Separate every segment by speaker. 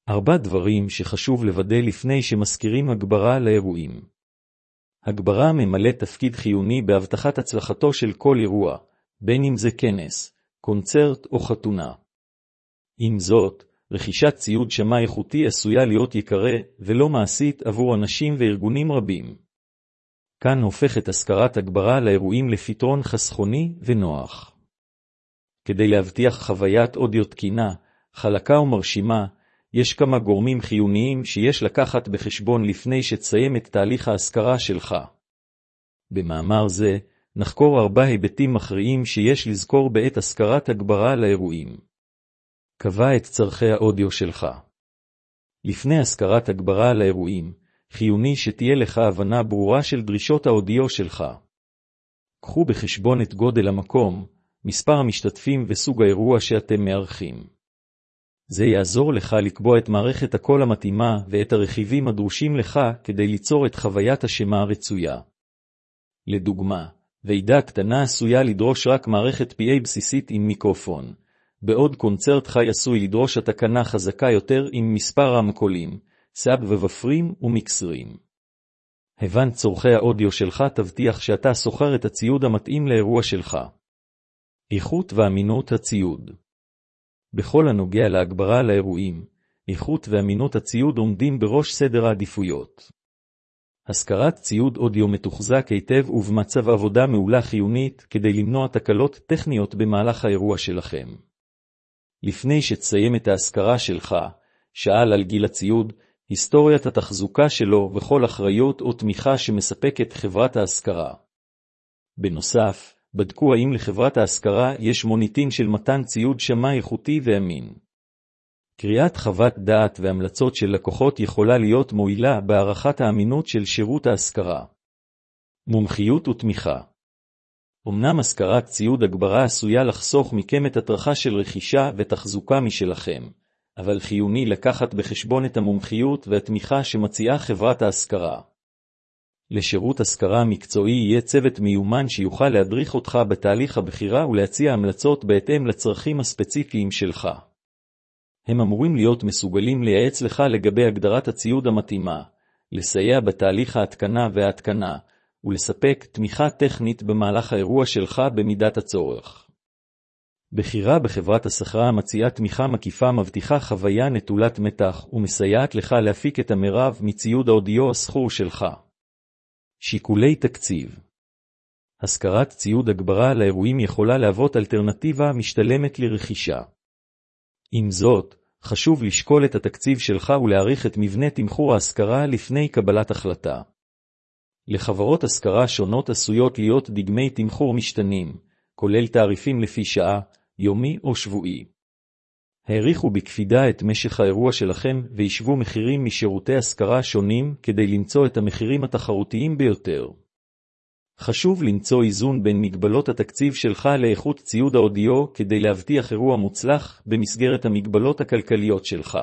Speaker 1: 4 דברים שחשוב לוודא לפני שמזכירים הגברה לאירועים. הגברה ממלא תפקיד חיוני בהבטחת הצלחתו של כל אירוע, בין אם זה כנס, קונצרט או חתונה. עם זאת, רכישת ציוד שמע איכותי עשויה להיות יקרה ולא מעשית עבור אנשים וארגונים רבים. כאן הופכת השכרת הגברה לאירועים לפתרון חסכוני ונוח. כדי להבטיח חוויית אודיו תקינה, חלקה ומרשימה, יש כמה גורמים חיוניים שיש לקחת בחשבון לפני שתסיים את תהליך ההשכרה שלך. במאמר זה, נחקור 4 היבטים מכריעים שיש לזכור בעת השכרת הגברה לאירועים. קבע את צרכי האודיו שלך. לפני השכרת הגברה לאירועים, חיוני שתהיה לך הבנה ברורה של דרישות האודיו שלך. קחו בחשבון את גודל המקום, מספר המשתתפים וסוג האירוע שאתם מארחים. זה יעזור לך לקבוע את מערכת הקול המתאימה ואת הרכיבים הדרושים לך כדי ליצור את חוויית השמע הרצויה. לדוגמה, ועידה קטנה עשויה לדרוש רק מערכת PA בסיסית עם מיקרופון, בעוד קונצרט חי עשוי לדרוש התקנה חזקה יותר עם מספר רמקולים, סאב ובפרים ומיקסרים. הבנת צורכי האודיו שלך, תבטיח שאתה שוכר את הציוד המתאים לאירוע שלך. איכות ואמינות הציוד. בכל הנוגע להגברה לאירועים, איכות ואמינות הציוד עומדים בראש סדר העדיפויות. השכרת ציוד אודיו מתוחזק היטב ובמצב עבודה מעולה חיונית כדי למנוע תקלות טכניות במהלך האירוע שלכם. לפני שתסיים את ההשכרה שלך, שאל על גיל הציוד, היסטוריית התחזוקה שלו וכל אחריות או תמיכה שמספקת חברת ההשכרה. בנוסף, בדקו האם לחברת ההשכרה יש מוניטין של מתן ציוד שמע איכותי ואמין. קריאת חוות דעת והמלצות של לקוחות יכולה להיות מועילה בהערכת האמינות של שירות ההשכרה. מומחיות ותמיכה. אמנם השכרת ציוד הגברה עשויה לחסוך מכם את הטרחה של רכישה ותחזוקה משלכם, אבל חיוני לקחת בחשבון את המומחיות והתמיכה שמציעה חברת ההשכרה. לשירות השכרה מקצועי יהיה צוות מיומן שיוכל להדריך אותך בתהליך הבחירה ולהציע המלצות בהתאם לצרכים הספציפיים שלך. הם אמורים להיות מסוגלים לייעץ לך לגבי הגדרת הציוד המתאימה, לסייע בתהליך ההתקנה וההתקנה, ולספק תמיכה טכנית במהלך האירוע שלך במידת הצורך. בחירה בחברת השכרה המציעה תמיכה מקיפה מבטיחה חוויה נטולת מתח ומסייעת לך להפיק את המרב מציוד האודיו הסחור שלך. שיקולי תקציב. השכרת ציוד הגברה לאירועים יכולה להוות אלטרנטיבה משתלמת לרכישה. עם זאת, חשוב לשקול את התקציב שלך ולהעריך את מבנה תמחור ההשכרה לפני קבלת החלטה. לחברות השכרה שונות עשויות להיות דגמי תמחור משתנים, כולל תעריפים לפי שעה, יומי או שבועי. העריכו בקפידה את משך האירוע שלכם וישבו מחירים משירותי השכרה שונים כדי למצוא את המחירים התחרותיים ביותר. חשוב למצוא איזון בין מגבלות התקציב שלך לאיכות ציוד האודיו כדי להבטיח אירוע מוצלח במסגרת המגבלות הכלכליות שלך.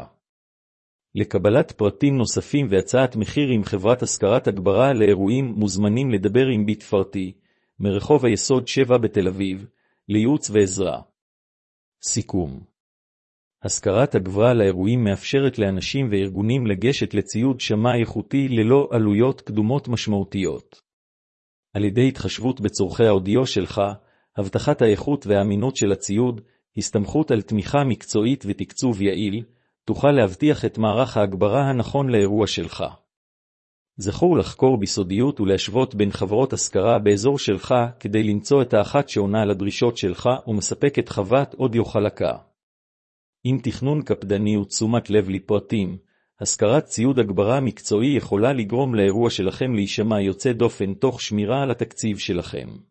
Speaker 1: לקבלת פרטים נוספים והצעת מחיר עם חברת השכרת הגברה לאירועים מוזמנים לדבר עם ביט פרטי, מרחוב היסוד 7 בתל אביב, לייעוץ ועזרה. סיכום. השכרת הגברה לאירועים מאפשרת לאנשים וארגונים לגשת לציוד שמע איכותי ללא עלויות קדומות משמעותיות. על ידי התחשבות בצורכי האודיו שלך, הבטחת האיכות והאמינות של הציוד, הסתמכות על תמיכה מקצועית ותקצוב יעיל, תוכל להבטיח את מערך ההגברה הנכון לאירוע שלך. זכור לחקור בסודיות ולהשוות בין חברות השכרה באזור שלך כדי למצוא את האחת שעונה על הדרישות שלך ומספקת חוות אודיו חלקה. עם תכנון קפדני ותשומת לב לפרטים, השכרת ציוד הגברה מקצועי יכולה לגרום לאירוע שלכם להישמע יוצא דופן תוך שמירה על התקציב שלכם.